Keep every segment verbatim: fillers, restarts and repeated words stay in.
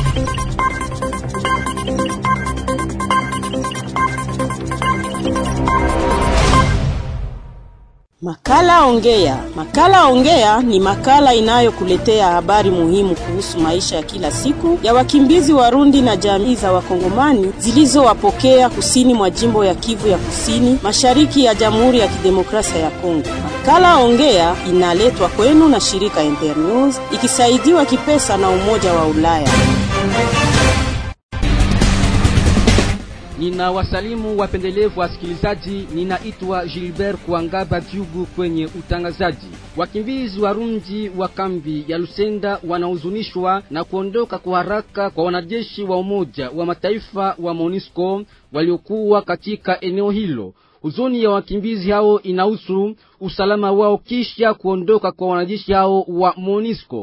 Makala Ongea. Makala Ongea ni makala inayokuletea habari muhimu kuhusu maisha ya kila siku ya wakimbizi Warundi na jamii za Wakongomani zilizowapokea kusini mwa jimbo ya Kivu ya Kusini, mashariki ya Jamhuri ya Kidemokrasia ya Kongo. Makala Ongea inaletwa kwenu na shirika Internews ikisaidiwa kipesa na Umoja wa Ulaya. Nina wasalimu wapendelevu wasikilizaji, ninaitwa Gilbert Kuangaba Djugu kwenye utangazaji. Wakimbizi Warundi wa kambi ya Lusenda wanahuzunishwa na kuondoka kwa haraka kwa wanajeshi wa Umoja wa Mataifa wa MONUSCO waliokuwa katika eneo hilo. Huzuni ya wakimbizi hao inahusu usalama wao kisha kuondoka kwa wanajeshi hao wa MONUSCO.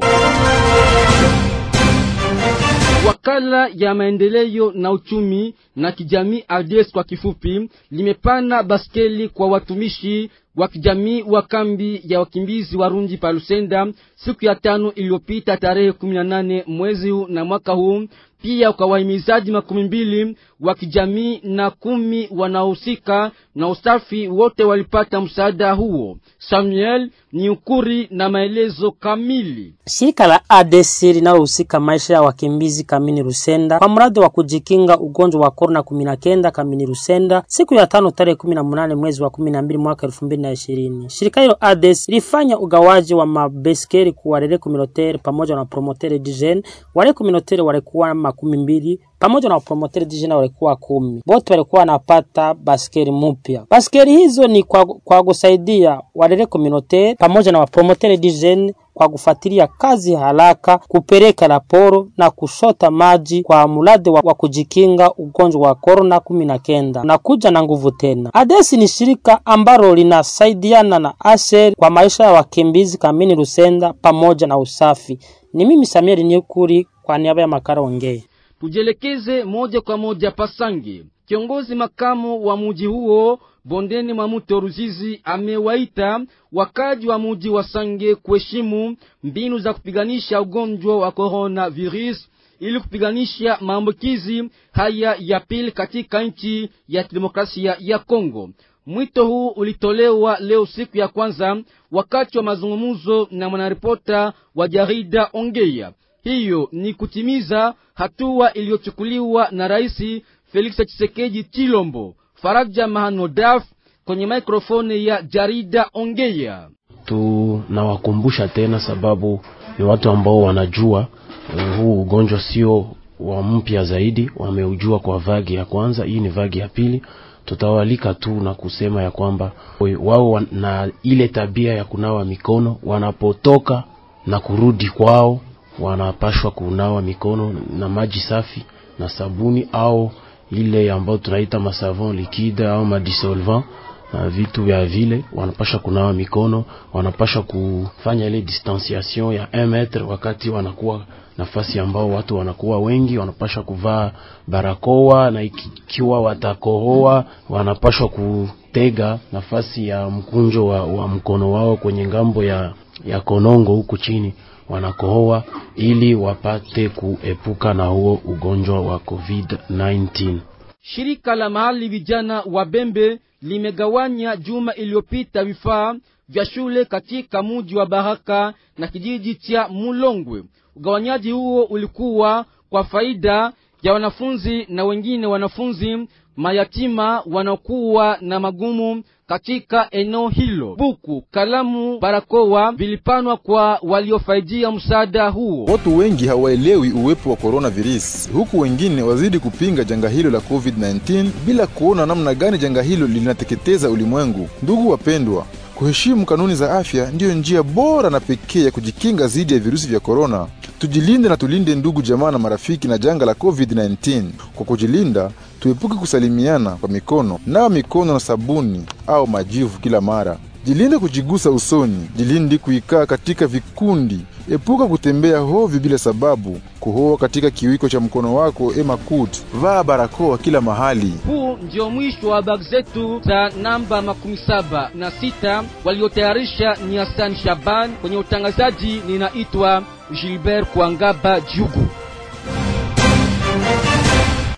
Wakala ya maendeleo na uchumi na kijamii A D S kwa kifupi limepana baskeli kwa watumishi wa kijamii wa kambi ya wakimbizi Warundi pa Lusenda siku ya tano iliyopita tarehe kumi na nane mwezi huu na mwaka huu. Pia kwa wahimizaji makumi mbili wa kijamii na kumi wanaohusika na usafi wote walipata msaada huo. Samuel Niukuri na maelezo kamili. Shirika la A D S linalohusika maisha ya wakimbizi kamini Lusenda kwa mradi wa kujikinga ugonjwa wa corona kumi na kenda kamini Lusenda siku ya tano tarehe kumi na nane mwezi wa kumi na mbili mwaka elfu mbili na ishirini. Shirika hilo A D S lifanya ugawaji wa mabeskeri kwa wale communautaire pamoja na promoteur d'hygiene. Wale communautaire walikuwa makumi mbili pamoja na promoteur d'hygiene walikuwa kumi. Wote walikuwa wanapata baskeri mpya. Baskeri hizo ni kwa, kwa kusaidia wale communautaire pamoja na promoteur d'hygiene kwa kufuatilia kazi haraka, kupeleka raporo na kushota maji kwa mradi wa, wa kujikinga ugonjwa wa corona kumi na kenda na kuja na nguvu tena. A D S ni shirika ambalo linasaidiana na A S E R kwa maisha ya wakimbizi kamini Lusenda pamoja na usafi. Ni mimi Samuel Niukuri kwa niaba ya Makala Ongea. Tujelekeze moja kwa moja Pasange. Kiongozi makamu wa mji huo bondeni mwa mto Ruzizi amewaita wakaji wa mji wa Sange kuheshimu mbinu za kupiganisha ugonjwa wa coronavirus ili kupiganisha maambukizi haya ya pili katika nchi ya Demokrasia ya Kongo. Mwito huu ulitolewa leo siku ya kwanza wakati wa mazungumzo na mwanaripota wa jarida Ongea. Hiyo ni kutimiza hatua iliyochukuliwa na Rais Felix Tshisekedi Chilombo. Faraja Mahanodaf kwenye mikrofoni ya jarida Ongea. Tunawakumbusha tena sababu ni watu ambao wanajua uh, huu ugonjwa sio wa mpya zaidi, wameujua kwa vagi ya kwanza, hii ni vagi ya pili. Tutawalika tu na kusema ya kwamba wao na ile tabia ya kunawa mikono wanapotoka na kurudi kwao, wanapashwa kunawa mikono na maji safi na sabuni au ile ambayo tunaita masavon liquide au madisolvant na vitu vya vile. Wanapasha kunawa mikono, wanapasha kufanya ile distanciation ya un metre wakati wanakuwa nafasi ambao watu wanakuwa wengi. Wanapasha kuvaa barakoa na ikiwa watakohoa wanapasha kutega nafasi ya mkunjo wa, wa mkono wao kwenye ngambo ya, ya konongo huku chini wanakohoa ili wapate kuepuka na huo ugonjwa wa covid nineteen. Shirika la mahali vijana wa Bembe limegawanya juma iliyopita vifaa vya shule katika mji wa Baraka na kijiji cha Mulongwe. Ugawanyaji huo ulikuwa kwa faida ya wanafunzi na wengine wanafunzi mayatima wanaokuwa na magumu katika eneo hilo. Buku, kalamu, barakoa vilipanwa kwa waliofaidia msaada huo. Watu wengi hawaelewi uwepo wa coronavirus, huku wengine wazidi kupinga janga hilo la covid nineteen bila kuona namna gani janga hilo linateketeza ulimwengu. Ndugu wapendwa, kuheshimu kanuni za afya ndiyo njia bora na pekee ya kujikinga dhidi ya virusi vya corona. Tujilinde na tulinde ndugu jamaa na marafiki na janga la covid nineteen. Kwa kujilinda, tuepuke kusalimiana kwa mikono, nawa mikono na sabuni au majivu kila mara. Jilinde kujigusa usoni, jilinde kuikaa katika vikundi, epuka kutembea hovyo bila sababu, kuhoa katika kiwiko cha mkono wako ema kut, vaa barakoa kila mahali. Huu ndio mwisho wa habari zetu za namba makumi saba na sita. Waliotayarisha ni Hassan Shaban, kwenye utangazaji ninaitwa Gilbert Kuangaba Djugu.